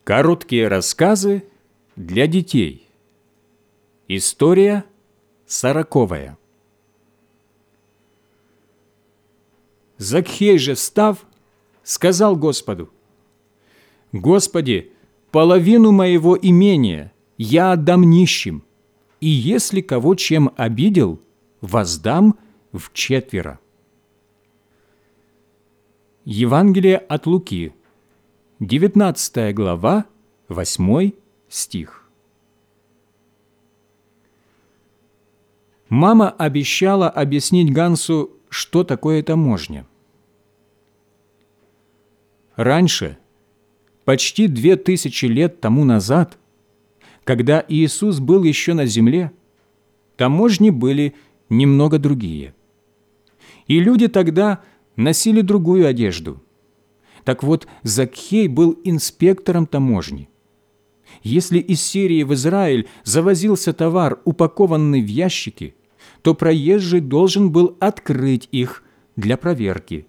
Короткие рассказы для детей. История 40. Закхей же, встав, сказал Господу: «Господи, половину моего имения я отдам нищим, и если кого чем обидел, воздам вчетверо». Евангелие от Луки, 19 глава, 8 стих. Мама обещала объяснить Гансу, что такое таможня. Раньше, почти 2000 лет тому назад, когда Иисус был еще на земле, таможни были немного другие. И люди тогда носили другую одежду. Так вот, Закхей был инспектором таможни. Если из Сирии в Израиль завозился товар, упакованный в ящики, то проезжий должен был открыть их для проверки.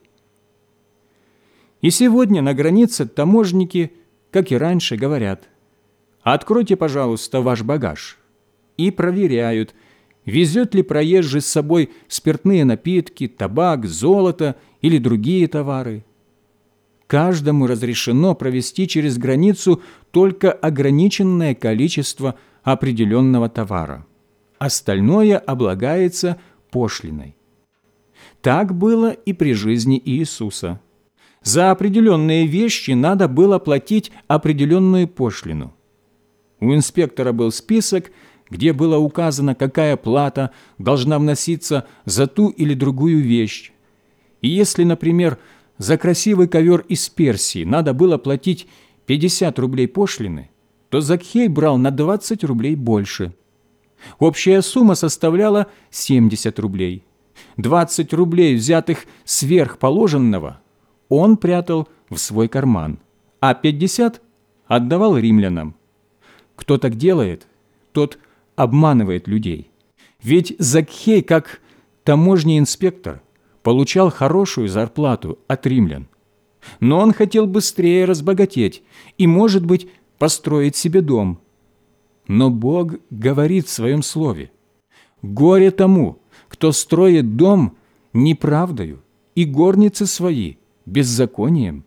И сегодня на границе таможники, как и раньше, говорят: «Откройте, пожалуйста, ваш багаж», и проверяют, везет ли проезжий с собой спиртные напитки, табак, золото или другие товары. Каждому разрешено провести через границу только ограниченное количество определенного товара. Остальное облагается пошлиной. Так было и при жизни Иисуса. За определенные вещи надо было платить определенную пошлину. У инспектора был список, где было указано, какая плата должна вноситься за ту или другую вещь. И если, например, за красивый ковер из Персии надо было платить 50 рублей пошлины, то Закхей брал на 20 рублей больше. Общая сумма составляла 70 рублей. 20 рублей, взятых сверх положенного, он прятал в свой карман, а 50 отдавал римлянам. Кто так делает, тот обманывает людей. Ведь Закхей, как таможенный инспектор, получал хорошую зарплату от римлян. Но он хотел быстрее разбогатеть и, может быть, построить себе дом. Но Бог говорит в Своем Слове: «Горе тому, кто строит дом неправдою и горницы свои беззаконием».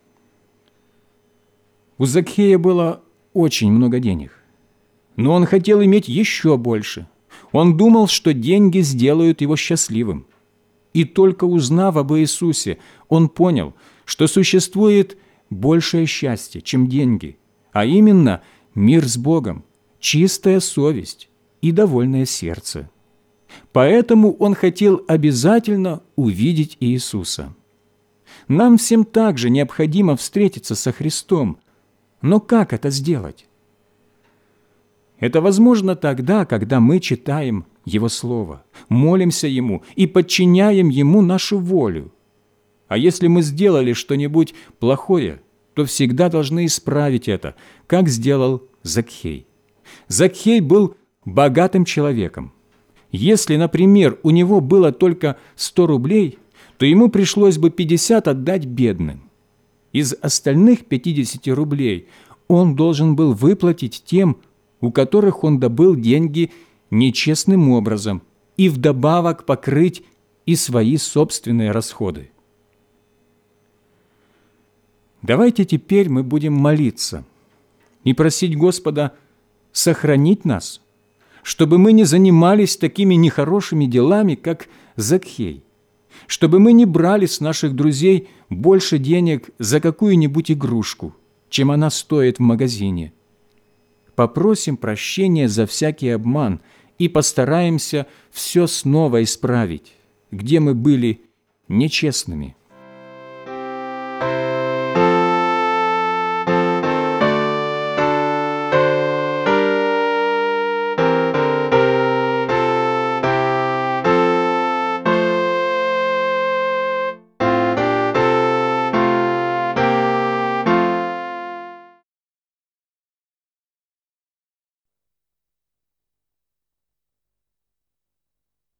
У Закхея было очень много денег, но он хотел иметь еще больше. Он думал, что деньги сделают его счастливым. И только узнав об Иисусе, он понял, что существует большее счастье, чем деньги, а именно мир с Богом, чистая совесть и довольное сердце. Поэтому он хотел обязательно увидеть Иисуса. Нам всем также необходимо встретиться со Христом. Но как это сделать? Это возможно тогда, когда мы читаем Его Слово, молимся Ему и подчиняем Ему нашу волю. А если мы сделали что-нибудь плохое, то всегда должны исправить это, как сделал Закхей. Закхей был богатым человеком. Если, например, у него было только 100 рублей, то ему пришлось бы 50 отдать бедным. Из остальных 50 рублей он должен был выплатить тем, у которых он добыл деньги нечестным образом, и вдобавок покрыть и свои собственные расходы. Давайте теперь мы будем молиться и просить Господа сохранить нас, чтобы мы не занимались такими нехорошими делами, как Закхей, чтобы мы не брали с наших друзей больше денег за какую-нибудь игрушку, чем она стоит в магазине. Попросим прощения за всякий обман и постараемся все снова исправить, где мы были нечестными.